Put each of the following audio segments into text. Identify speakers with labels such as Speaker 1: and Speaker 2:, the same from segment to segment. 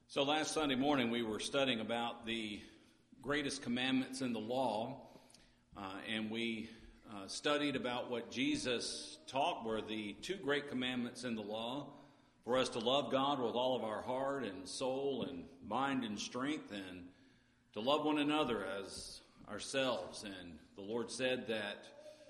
Speaker 1: So last Sunday morning we were studying about the greatest commandments in the law, and we studied about what Jesus taught were the two great commandments in the law, for us to love God with all of our heart and soul and mind and strength, and to love one another as ourselves. And the Lord said that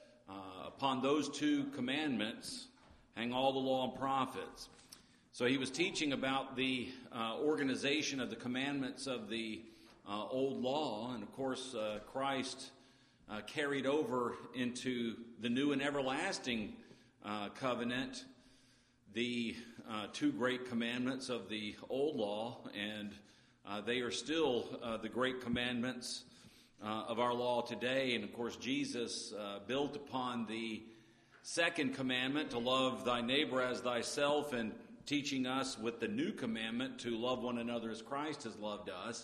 Speaker 1: upon those two commandments hang all the law and prophets. So he was teaching about the organization of the commandments of the old law, and of course Christ carried over into the new and everlasting covenant the two great commandments of the old law, and they are still the great commandments of our law today. And of course Jesus built upon the second commandment to love thy neighbor as thyself, and teaching us with the new commandment to love one another as Christ has loved us.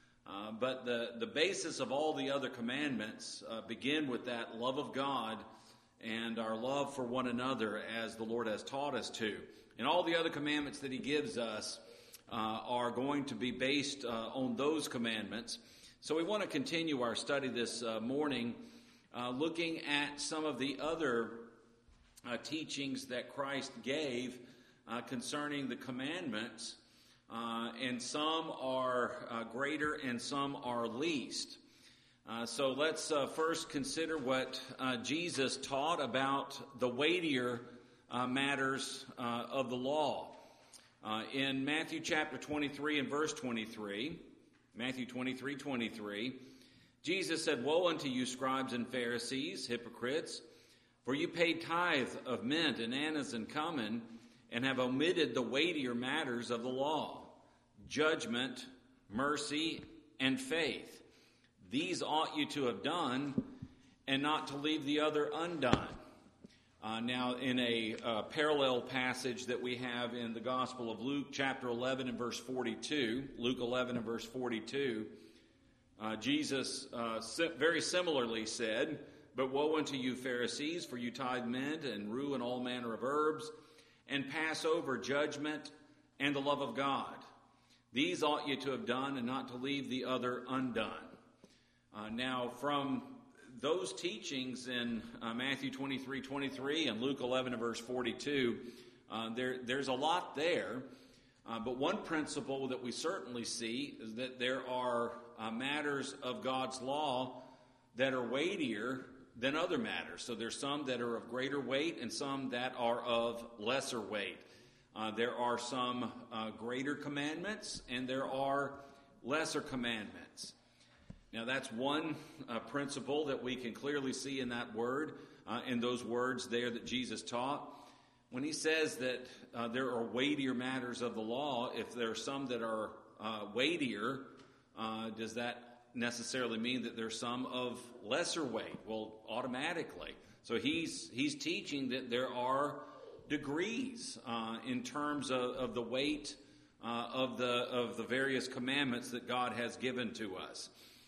Speaker 1: But the basis of all the other commandments begin with that love of God and our love for one another as the Lord has taught us to. And all the other commandments that he gives us are going to be based on those commandments. So we want to continue our study this morning looking at some of the other teachings that Christ gave concerning the commandments, and some are greater and some are least. So let's first consider what Jesus taught about the weightier matters of the law. In Matthew chapter 23 and verse 23, Matthew 23:23, Jesus said, "Woe unto you, scribes and Pharisees, hypocrites, for you pay tithe of mint and anise and cumin, and have omitted the weightier matters of the law, judgment, mercy, and faith. These ought you to have done, and not to leave the other undone." Now, in a parallel passage that we have in the Gospel of Luke, chapter 11 and verse 42, Luke 11 and verse 42, Jesus very similarly said, "But woe unto you, Pharisees, for you tithe mint and rue and all manner of herbs, and pass over judgment and the love of God. These ought you to have done, and not to leave the other undone." Now, from those teachings in Matthew 23:23 and Luke 11 and verse 42, there's a lot there. But one principle that we certainly see is that there are matters of God's law that are weightier than other matters. So there's some that are of greater weight and some that are of lesser weight. There are some greater commandments and there are lesser commandments. Now that's one principle that we can clearly see in that word, in those words there that Jesus taught. When he says that there are weightier matters of the law, if there are some that are weightier, does that necessarily mean that there's some of lesser weight? Well, automatically. So he's teaching that there are degrees in terms of the weight of the various commandments that God has given to us.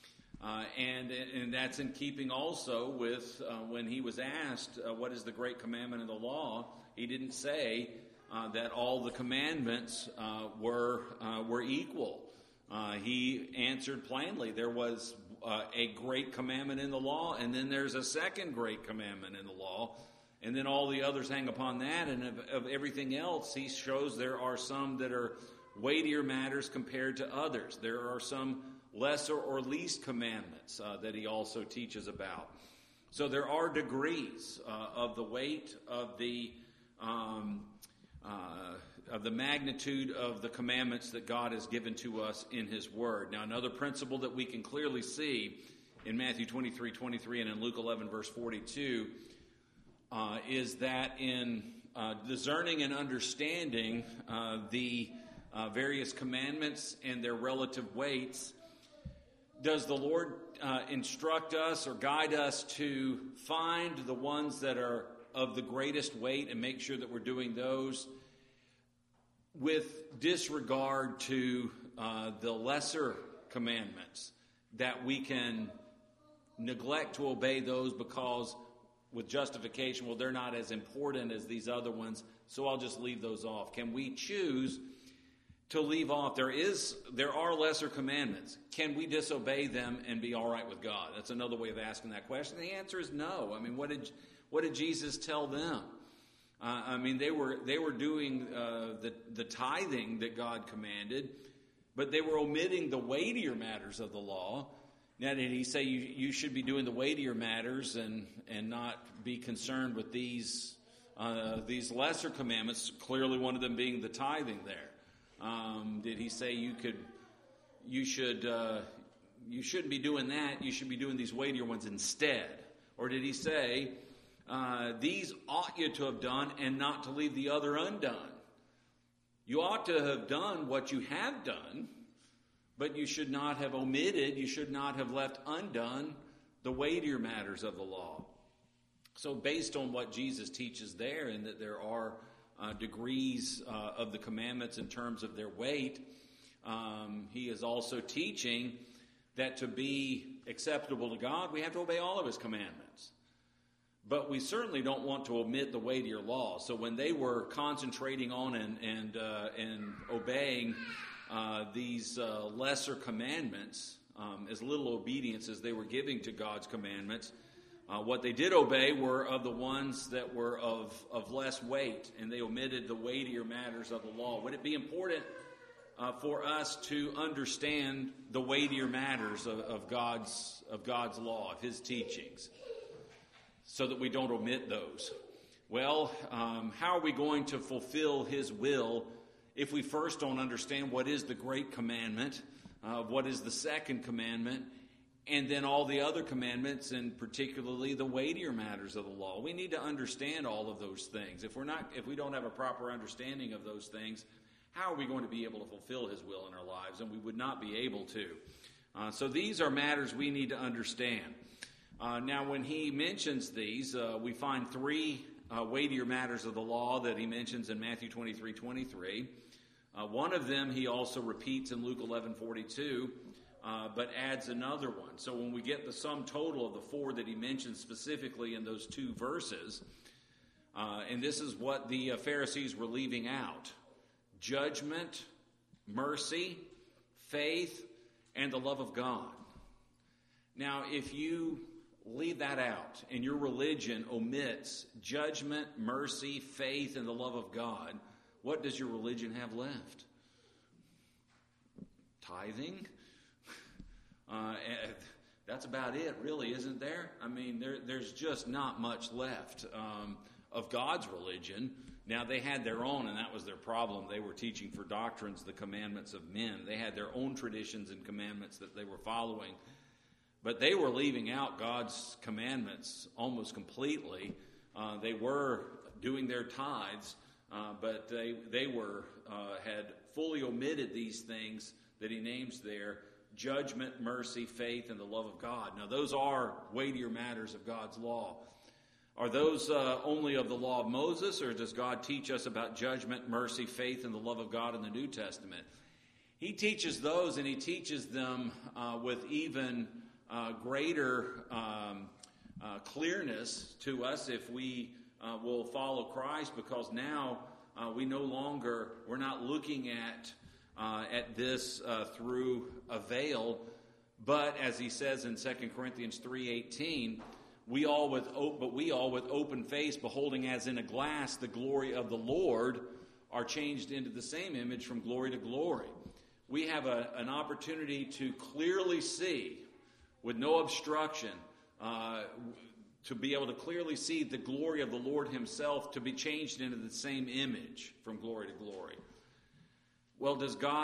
Speaker 1: And that's in keeping also with when he was asked what is the great commandment of the law, he didn't say that all the commandments were equal. He answered plainly, there was a great commandment in the law, and then there's a second great commandment in the law, and then all the others hang upon that, and of everything else, he shows there are some that are weightier matters compared to others. There are some lesser or least commandments that he also teaches about. So there are degrees of the weight of the magnitude of the commandments that God has given to us in his word. Now, another principle that we can clearly see in Matthew 23:23 and in Luke 11 verse 42 is that in discerning and understanding the various commandments and their relative weights, does the Lord instruct us or guide us to find the ones that are of the greatest weight and make sure that we're doing those with disregard to the lesser commandments, that we can neglect to obey those because with justification, well, they're not as important as these other ones, so I'll just leave those off? Can we choose to leave off. There are lesser commandments. Can we disobey them and be all right with God? That's another way of asking that question. The answer is no. I mean, what did Jesus tell them? They were doing the tithing that God commanded, but they were omitting the weightier matters of the law. Now, did he say you should be doing the weightier matters and not be concerned with these lesser commandments? Clearly, one of them being the tithing there. Did he say you shouldn't be doing that? You should be doing these weightier ones instead, or did he say these ought you to have done and not to leave the other undone? You ought to have done what you have done, but you should not have omitted, you should not have left undone the weightier matters of the law. So based on what Jesus teaches there, and that there are degrees of the commandments in terms of their weight, he is also teaching that to be acceptable to God, we have to obey all of his commandments. But we certainly don't want to omit the weightier law. So when they were concentrating on and obeying these lesser commandments, as little obedience as they were giving to God's commandments, what they did obey were of the ones that were of less weight, and they omitted the weightier matters of the law. Would it be important for us to understand the weightier matters of God's law, of his teachings, so that we don't omit those? Well, how are we going to fulfill his will if we first don't understand what is the great commandment, what is the second commandment, and then all the other commandments, and particularly the weightier matters of the law? We need to understand all of those things. If we don't have a proper understanding of those things, how are we going to be able to fulfill his will in our lives? And we would not be able to. So these are matters we need to understand. Now, when he mentions these, we find three weightier matters of the law that he mentions in Matthew 23:23. One of them he also repeats in Luke 11:42, but adds another one. So when we get the sum total of the four that he mentions specifically in those two verses, and this is what the Pharisees were leaving out: judgment, mercy, faith, and the love of God. Now, if you leave that out and your religion omits judgment, mercy, faith, and the love of God, what does your religion have left? Tithing? That's about it, really, isn't there? I mean, there's just not much left of God's religion. Now, they had their own, and that was their problem. They were teaching for doctrines the commandments of men. They had their own traditions and commandments that they were following. But they were leaving out God's commandments almost completely. They were doing their tithes, but they had fully omitted these things that he names there: judgment, mercy, faith, and the love of God. Now, those are weightier matters of God's law. Are those only of the law of Moses, or does God teach us about judgment, mercy, faith, and the love of God in the New Testament? He teaches those, and he teaches them with even greater clearness to us if we will follow Christ, because now we're not looking at this through a veil, but as he says in 2 Corinthians 3:18, we all with open face, beholding as in a glass the glory of the Lord, are changed into the same image from glory to glory. We have an opportunity to clearly see, with no obstruction, to be able to clearly see the glory of the Lord himself, to be changed into the same image from glory to glory. Well,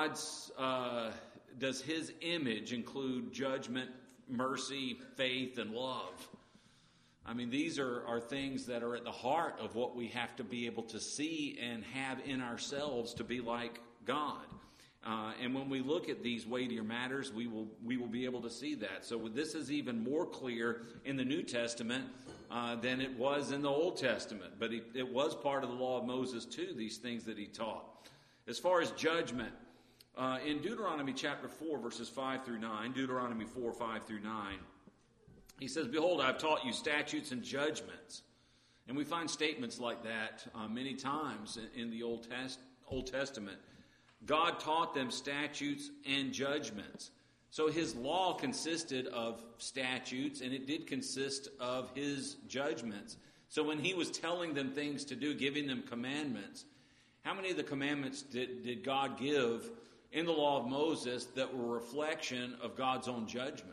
Speaker 1: does his image include judgment, mercy, faith, and love? I mean, these are things that are at the heart of what we have to be able to see and have in ourselves to be like God. And when we look at these weightier matters, we will be able to see that. So this is even more clear in the New Testament than it was in the Old Testament. But it was part of the law of Moses too, these things that he taught. As far as judgment, in Deuteronomy chapter 4, verses 5 through 9, Deuteronomy 4, 5 through 9, he says, "Behold, I have taught you statutes and judgments." And we find statements like that many times in the Old Testament. God taught them statutes and judgments. So his law consisted of statutes, and it did consist of his judgments. So when he was telling them things to do, giving them commandments, how many of the commandments did God give in the law of Moses that were a reflection of God's own judgment?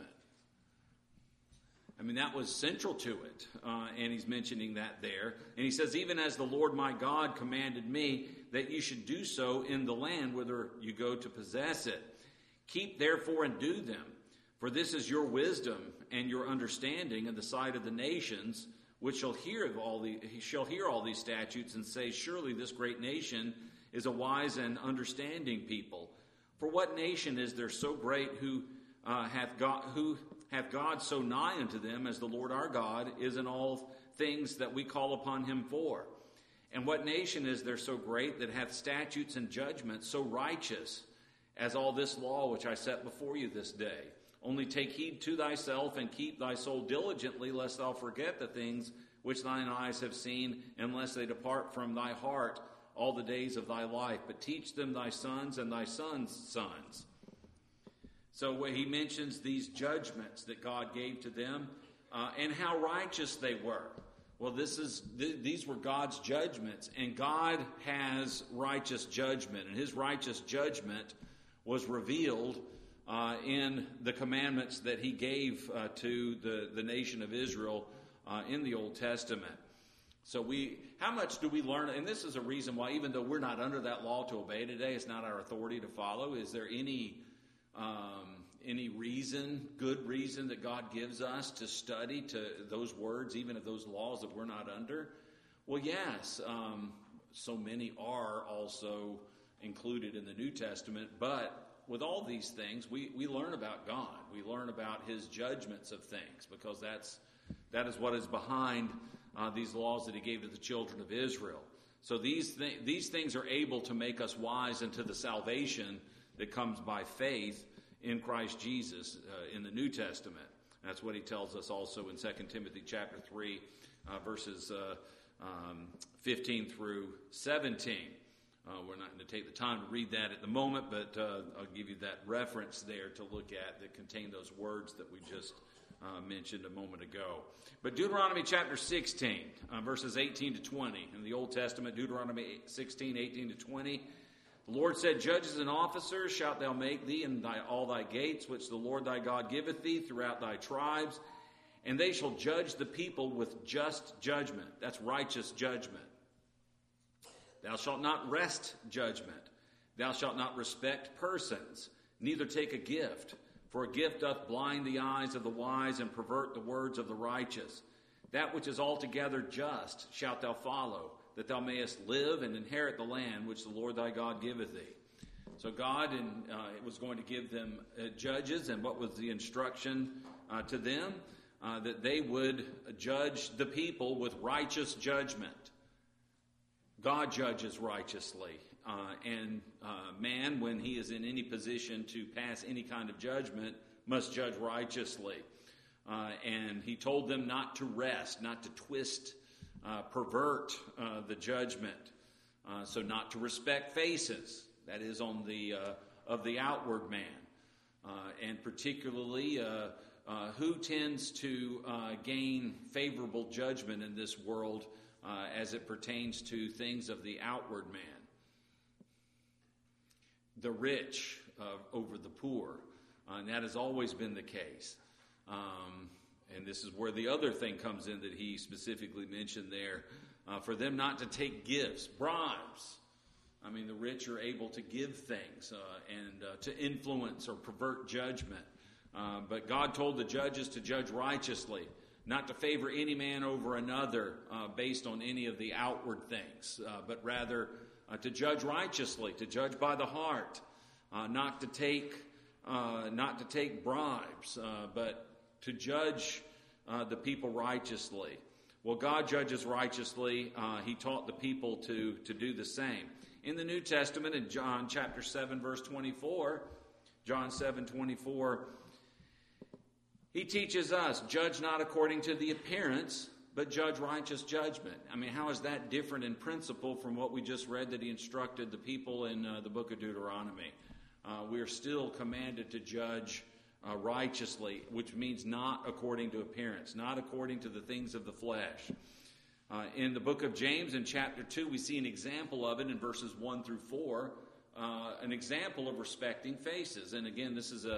Speaker 1: I mean, that was central to it, and he's mentioning that there. And he says, even as the Lord my God commanded me that you should do so in the land whither you go to possess it. Keep therefore and do them, for this is your wisdom and your understanding in the sight of the nations, which shall hear all these statutes and say, surely this great nation is a wise and understanding people. For what nation is there so great who hath God so nigh unto them as the Lord our God is in all things that we call upon him for? And what nation is there so great that hath statutes and judgments so righteous as all this law which I set before you this day? Only take heed to thyself and keep thy soul diligently, lest thou forget the things which thine eyes have seen, unless they depart from thy heart all the days of thy life. But teach them thy sons and thy sons' sons. So he mentions these judgments that God gave to them and how righteous they were. Well, these were God's judgments, and God has righteous judgment, and his righteous judgment was revealed in the commandments that he gave to the nation of Israel in the Old Testament. So how much do we learn? And this is a reason why, even though we're not under that law to obey today, it's not our authority to follow. Is there any good reason that God gives us to study to those words, even of those laws that we're not under? Well, yes. So many are also included in the New Testament, but with all these things, we learn about God. We learn about his judgments of things, because that is what is behind these laws that he gave to the children of Israel. So these things are able to make us wise unto the salvation that comes by faith in Christ Jesus in the New Testament. That's what he tells us also in 2 Timothy chapter 3, verses 15 through 17. We're not going to take the time to read that at the moment, but I'll give you that reference there to look at that contain those words that we just mentioned a moment ago. But Deuteronomy chapter 16, verses 18 to 20. In the Old Testament, Deuteronomy 16, 18 to 20. The Lord said, judges and officers shalt thou make thee in all thy gates, which the Lord thy God giveth thee throughout thy tribes, and they shall judge the people with just judgment. That's righteous judgment. Thou shalt not wrest judgment. Thou shalt not respect persons, neither take a gift. For a gift doth blind the eyes of the wise and pervert the words of the righteous. That which is altogether just shalt thou follow, that thou mayest live and inherit the land which the Lord thy God giveth thee. So God was going to give them judges, and what was the instruction to them? That they would judge the people with righteous judgment. God judges righteously, and man, when he is in any position to pass any kind of judgment, must judge righteously. And he told them not to wrest, not to twist, pervert the judgment. So not to respect faces, that is on of the outward man. And particularly who tends to gain favorable judgment in this world as it pertains to things of the outward man. The rich over the poor, and that has always been the case. And this is where the other thing comes in that he specifically mentioned there, for them not to take gifts, bribes. I mean, the rich are able to give things and to influence or pervert judgment. But God told the judges to judge righteously, not to favor any man over another based on any of the outward things, but rather to judge righteously, to judge by the heart, not to take bribes, but to judge the people righteously. Well, God judges righteously. He taught the people to do the same. In the New Testament, in John chapter 7, verse 24, John 7:24, he teaches us, judge not according to the appearance, but judge righteous judgment. I mean, how is that different in principle from what we just read that he instructed the people in the book of Deuteronomy? We are still commanded to judge righteously, which means not according to appearance, not according to the things of the flesh. In the book of James, in chapter 2, we see an example of it in verses 1 through 4, an example of respecting faces. And again, this is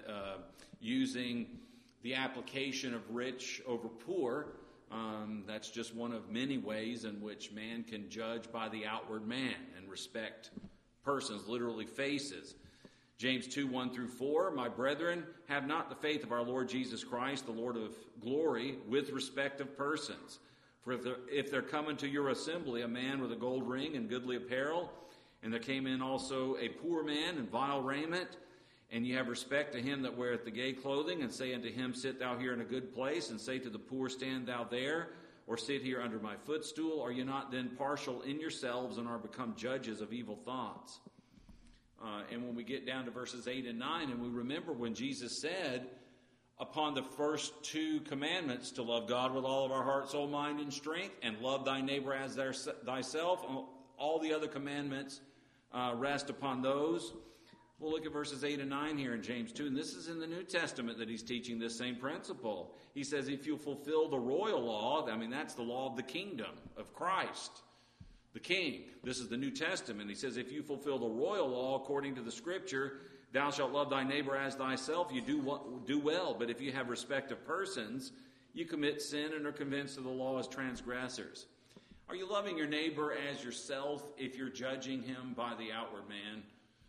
Speaker 1: using the application of rich over poor. That's just one of many ways in which man can judge by the outward man and respect persons, literally faces. James 2, 1 through 4, my brethren, have not the faith of our Lord Jesus Christ, the Lord of glory, with respect of persons. For if there come into your assembly a man with a gold ring and goodly apparel, and there came in also a poor man in vile raiment, and ye have respect to him that weareth the gay clothing, and say unto him, sit thou here in a good place, and say to the poor, stand thou there, or sit here under my footstool, are ye not then partial in yourselves, and are become judges of evil thoughts? And when we get down to verses 8 and 9, and we remember when Jesus said, upon the first two commandments, to love God with all of our heart, soul, mind, and strength, and love thy neighbor as thyself, all the other commandments rest upon those. We'll look at verses 8 and 9 here in James 2, and this is in the New Testament that he's teaching this same principle. He says, if you fulfill the royal law, I mean, that's the law of the kingdom of Christ, the king. This is the New Testament. He says, if you fulfill the royal law according to the Scripture, thou shalt love thy neighbor as thyself, you do well. But if you have respect of persons, you commit sin and are convinced of the law as transgressors. Are you loving your neighbor as yourself if you're judging him by the outward man?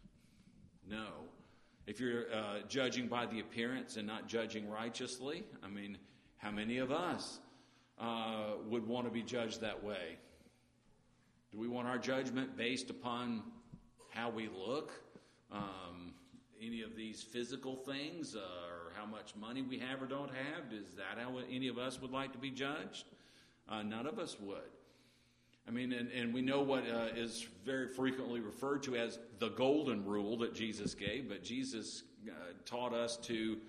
Speaker 1: No. If you're judging by the appearance and not judging righteously, I mean, how many of us would want to be judged that way? Do we want our judgment based upon how we look? Any of these physical things, or how much money we have or don't have? Is that how any of us would like to be judged? None of us would. I mean, and we know what is very frequently referred to as the golden rule that Jesus gave, but Jesus taught us to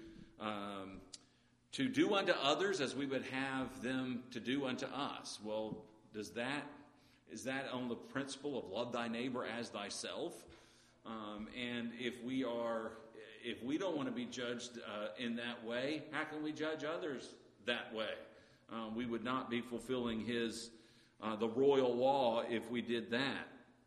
Speaker 1: do unto others as we would have them to do unto us. Well, is that on the principle of love thy neighbor as thyself? And if we don't want to be judged in that way, how can we judge others that way? We would not be fulfilling the royal law if we did that.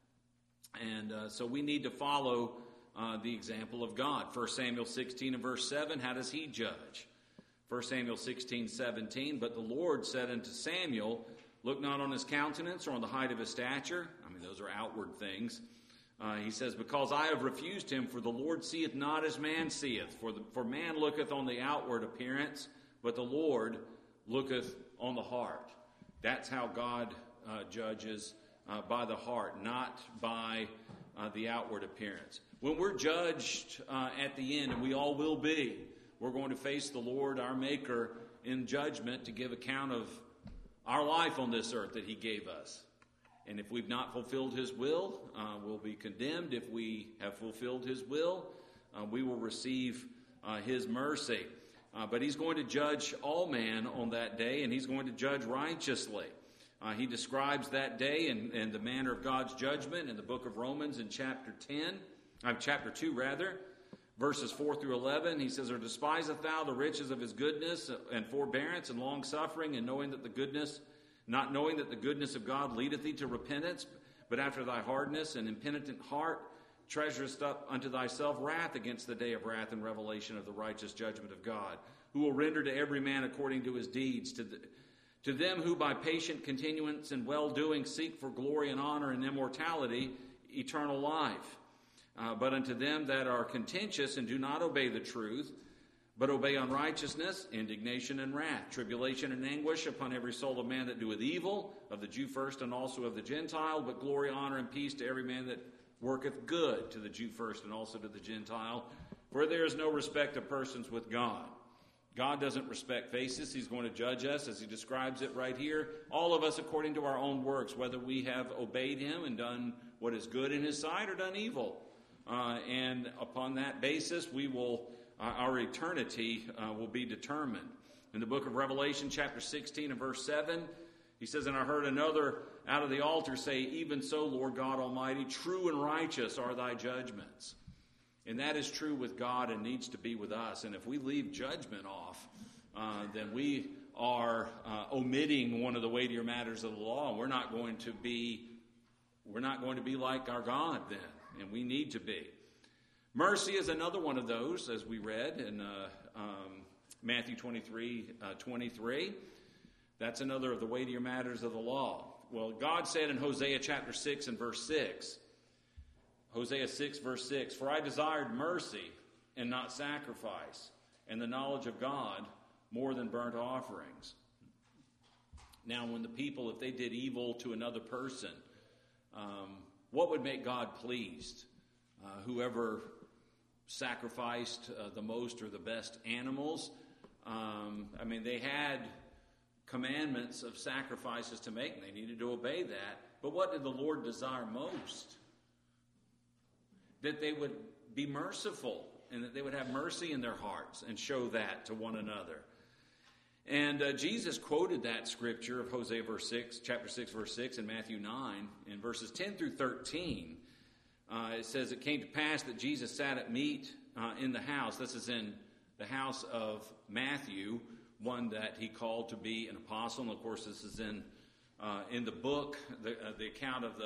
Speaker 1: And so we need to follow the example of God. 1 Samuel 16 and verse 7, how does he judge? 1 Samuel 16, 17, but the Lord said unto Samuel, look not on his countenance or on the height of his stature. I mean, those are outward things. He says, because I have refused him, for the Lord seeth not as man seeth. For man looketh on the outward appearance, but the Lord looketh on the heart. That's how God judges, by the heart, not by the outward appearance. When we're judged at the end, and we all will be, we're going to face the Lord, our Maker, in judgment to give account of our life on this earth that he gave us. And if we've not fulfilled his will, we'll be condemned. If we have fulfilled his will, we will receive his mercy. But he's going to judge all man on that day, and he's going to judge righteously. He describes that day and the manner of God's judgment in the book of Romans in chapter 2, verses 4 through 11. He says, or despiseth thou the riches of his goodness and forbearance and long-suffering, and not knowing that the goodness of God leadeth thee to repentance, but after thy hardness and impenitent heart treasurest up unto thyself wrath against the day of wrath and revelation of the righteous judgment of God, who will render to every man according to his deeds. To them who by patient continuance and well-doing seek for glory and honor and immortality, eternal life. But unto them that are contentious and do not obey the truth, but obey unrighteousness, indignation and wrath, tribulation and anguish upon every soul of man that doeth evil, of the Jew first and also of the Gentile, but glory, honor, and peace to every man that worketh good, to the Jew first and also to the Gentile. For there is no respect of persons with God. God doesn't respect faces. He's going to judge us, as he describes it right here, all of us according to our own works, whether we have obeyed him and done what is good in his sight or done evil. And upon that basis, our eternity will be determined. In the book of Revelation, chapter 16 and verse 7, he says, "And I heard another out of the altar say, Even so, Lord God Almighty, true and righteous are thy judgments." And that is true with God and needs to be with us. And if we leave judgment off, then we are omitting one of the weightier matters of the law. And we're not going to be like our God then, and we need to be. Mercy is another one of those, as we read in Matthew 23:23. That's another of the weightier matters of the law. Well, God said in Hosea chapter 6 and verse 6, Hosea 6 verse 6, "For I desired mercy and not sacrifice, and the knowledge of God more than burnt offerings." Now, when the people, if they did evil to another person, what would make God pleased? Whoever sacrificed the most or the best animals. They had commandments of sacrifices to make, and they needed to obey that. But what did the Lord desire most? That they would be merciful, and that they would have mercy in their hearts and show that to one another. And Jesus quoted that scripture of Hosea chapter 6, verse 6, and Matthew 9, in verses 10 through 13. It says, "It came to pass that Jesus sat at meat in the house." This is in the house of Matthew, one that he called to be an apostle. And of course, this is in the book, the account of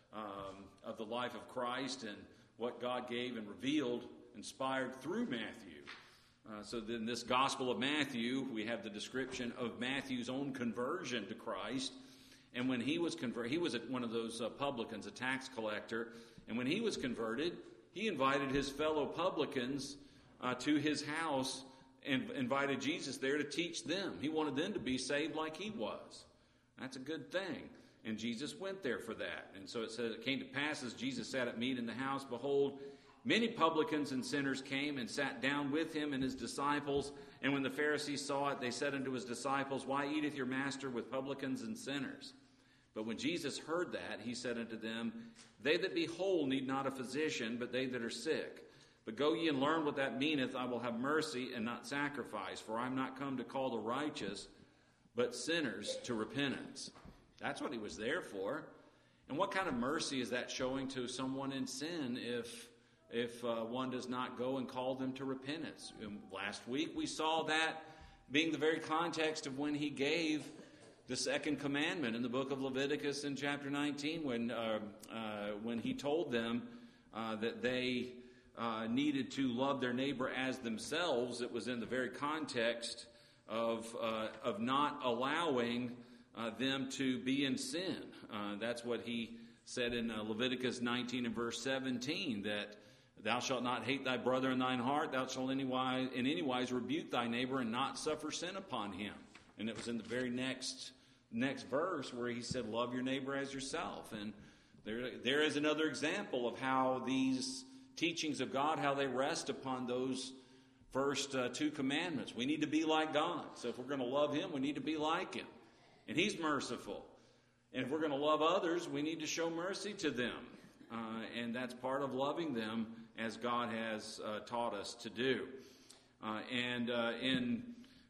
Speaker 1: the life of Christ and what God gave and revealed, inspired through Matthew. So in this Gospel of Matthew, we have the description of Matthew's own conversion to Christ. And when he was converted, he was one of those publicans, a tax collector. And when he was converted, he invited his fellow publicans to his house and invited Jesus there to teach them. He wanted them to be saved like he was. That's a good thing. And Jesus went there for that. And so it says, "It came to pass as Jesus sat at meat in the house, behold, many publicans and sinners came and sat down with him and his disciples. And when the Pharisees saw it, they said unto his disciples, Why eateth your master with publicans and sinners? But when Jesus heard that, he said unto them, They that be whole need not a physician, but they that are sick. But go ye and learn what that meaneth, I will have mercy and not sacrifice. For I am not come to call the righteous, but sinners to repentance." That's what he was there for. And what kind of mercy is that showing to someone in sin if one does not go and call them to repentance? Last week we saw that being the very context of when he gave the second commandment in the book of Leviticus in chapter 19, when he told them that they needed to love their neighbor as themselves. It was in the very context of not allowing them to be in sin. That's what he said in Leviticus 19 and verse 17, that thou shalt not hate thy brother in thine heart, thou shalt in any wise rebuke thy neighbor and not suffer sin upon him. And it was in the very next verse where he said, love your neighbor as yourself. And there is another example of how these teachings of God, how they rest upon those first two commandments. We need to be like God. So if we're going to love him, we need to be like him. And he's merciful. And if we're going to love others, we need to show mercy to them. And that's part of loving them as God has taught us to do. In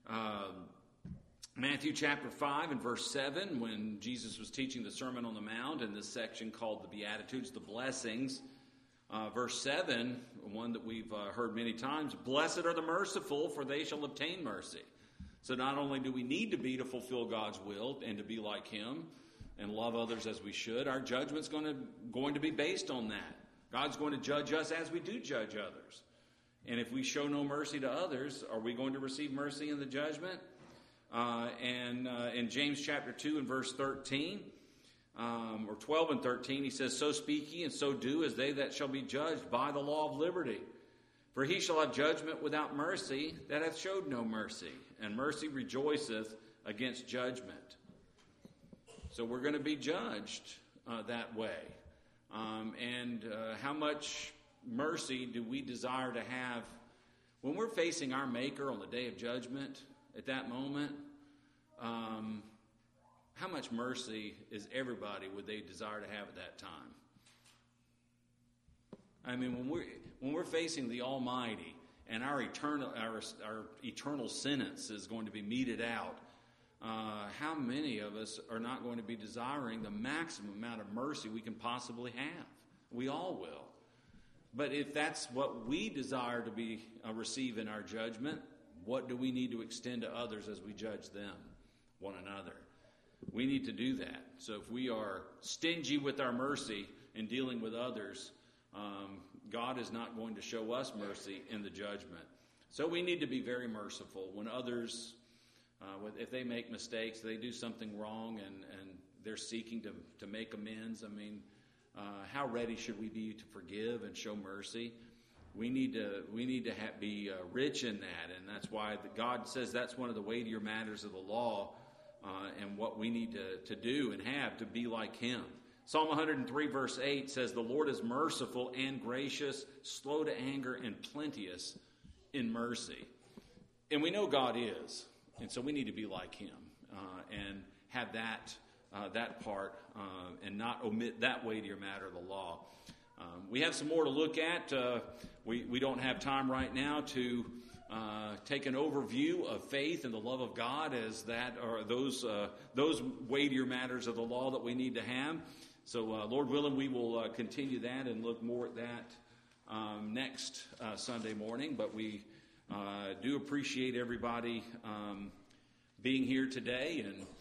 Speaker 1: Matthew chapter 5 and verse 7, when Jesus was teaching the Sermon on the Mount in this section called the Beatitudes, the blessings, verse 7, one that we've heard many times, blessed are the merciful, for they shall obtain mercy. So not only do we need to be to fulfill God's will and to be like him and love others as we should, our judgment's going to be based on that. God's going to judge us as we do judge others. And if we show no mercy to others, are we going to receive mercy in the judgment? In James chapter 2 and verse 13, or 12 and 13, he says, So speak ye and so do as they that shall be judged by the law of liberty. For he shall have judgment without mercy that hath showed no mercy. And mercy rejoiceth against judgment. So we're going to be judged that way. How much mercy do we desire to have when we're facing our Maker on the day of judgment? At that moment, how much mercy is everybody would they desire to have at that time? I mean, when we're facing the Almighty and our eternal sentence is going to be meted out. How many of us are not going to be desiring the maximum amount of mercy we can possibly have? We all will. But if that's what we desire to be receive in our judgment, what do we need to extend to others as we judge them, one another? We need to do that. So if we are stingy with our mercy in dealing with others, God is not going to show us mercy in the judgment. So we need to be very merciful when others, if they make mistakes, they do something wrong and they're seeking to make amends. I mean, how ready should we be to forgive and show mercy? We need to be rich in that, and that's why God says that's one of the weightier matters of the law, and what we need to do and have to be like Him. Psalm 103 verse 8 says, "The Lord is merciful and gracious, slow to anger, and plenteous in mercy." And we know God is, and so we need to be like Him and have that part and not omit that weightier matter of the law. We have some more to look at. We don't have time right now to take an overview of faith and the love of God as that, or those weightier matters of the law that we need to have. So, Lord willing, we will continue that and look more at that next Sunday morning. But we do appreciate everybody being here today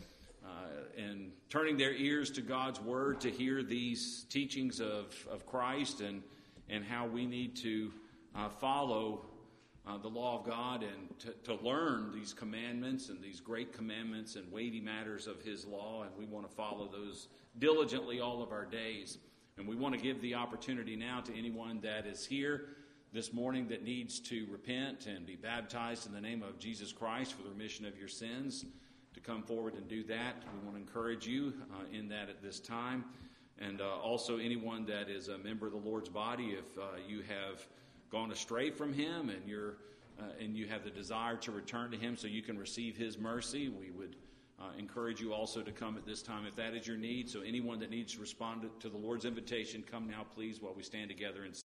Speaker 1: and turning their ears to God's Word to hear these teachings of Christ and how we need to follow the law of God and to learn these commandments and these great commandments and weighty matters of His law. And we want to follow those diligently all of our days. And we want to give the opportunity now to anyone that is here this morning that needs to repent and be baptized in the name of Jesus Christ for the remission of your sins, to come forward and do that. We want to encourage you in that at this time. And also anyone that is a member of the Lord's body, if you have gone astray from Him and you have the desire to return to Him so you can receive His mercy, we would encourage you also to come at this time if that is your need. So anyone that needs to respond to the Lord's invitation, come now please while we stand together and